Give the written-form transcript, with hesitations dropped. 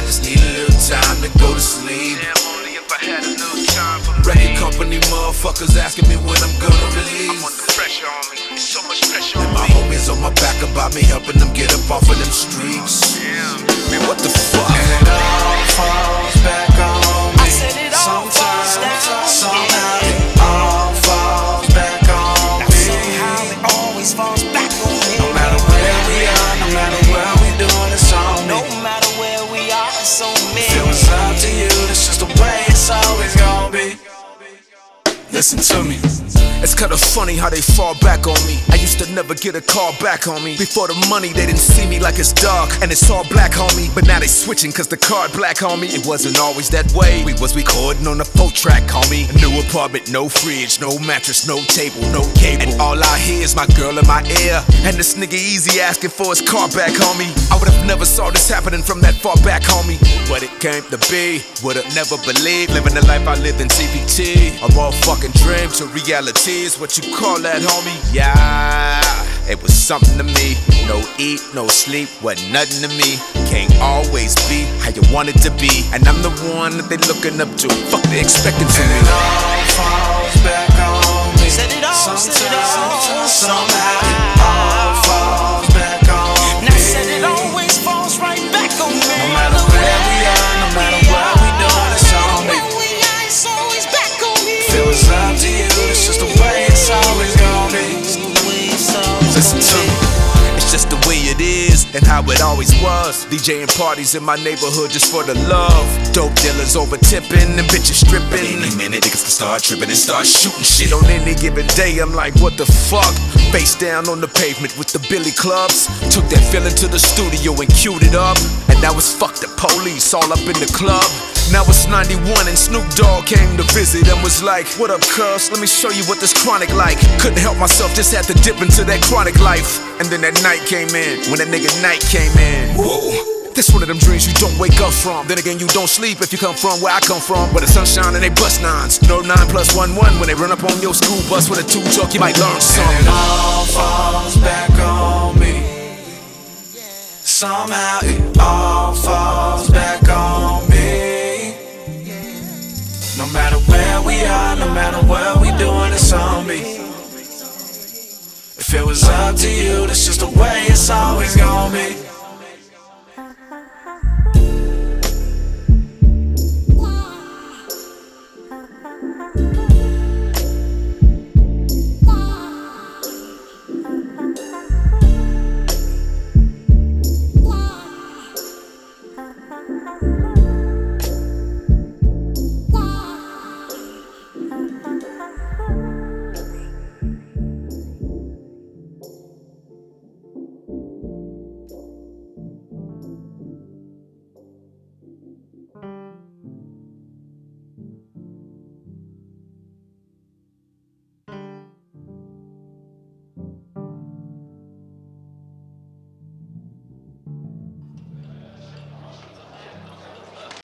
just need a little time to go to sleep. Record company motherfuckers asking me when I'm gonna release. I'm under pressure on me, it's so much pressure on And me. my homies on my back about me helping them get up off of them streets. Man, what the fuck? And it all falls back on me. I said it all falls down. Somehow it all falls back on me. Somehow it always falls back on me. No matter where we are, no matter where we doing, it's on me. No matter where we are, it's on me. If it was up to you, that's just the way it's always gonna be. Listen to me. It's kinda funny how they fall back on me. I used to never get a call back, homie. Before the money, they didn't see me like it's dark and it's all black, homie. But now they switching cause the card black, homie. It wasn't always that way. We was recording on a 4-track, homie. A new apartment, no fridge, no mattress, no table, no cable. And all I hear is my girl in my ear. And this nigga easy asking for his car back, homie. I would've never saw this happening from that far back, homie. But it came to be, would've never believed. Living the life I lived in CBT. A motherfucking dream to reality is what you call that, homie. Yeah, it was something to me. No eat, no sleep, wasn't nothing to me. Can't always be how you want it to be. And I'm the one that they looking up to. Fuck they expecting from And me. it all falls back on me. Said it all, said it all. Somehow it all falls back on me. Now said it always falls right back on me. No matter where we are, no matter what we doing, it's on me. Where we are, it's always back on me. If it was up to you, it's just the way it's always gonna be. Listen to me. It's just the way it is and how it always was. DJing parties in my neighborhood just for the love. Dope dealers over tipping and bitches stripping. Any minute niggas can start tripping and start shooting shit. On any given day, I'm like, what the fuck? Face down on the pavement with the Billy Clubs. Took that feeling to the studio and queued it up. And now it's fuck the police all up in the club. Now it's 91 and Snoop Dogg came to visit and was like, what up, cuz? Let me show you what this chronic like. Couldn't help myself, just had to dip into that chronic life. And then that night came in, when that nigga night came in. Whoa, this one of them dreams you don't wake up from. Then again, you don't sleep if you come from where I come from, where the sunshine and they bust nines. No 9 + 1 1 when they run up on your school bus with a 2 truck, you might learn something. And it all falls back on me. Somehow it all falls back on me. No matter where we are, no matter what we doing, it's on me. If it was up to you, that's just the way it's always gonna be.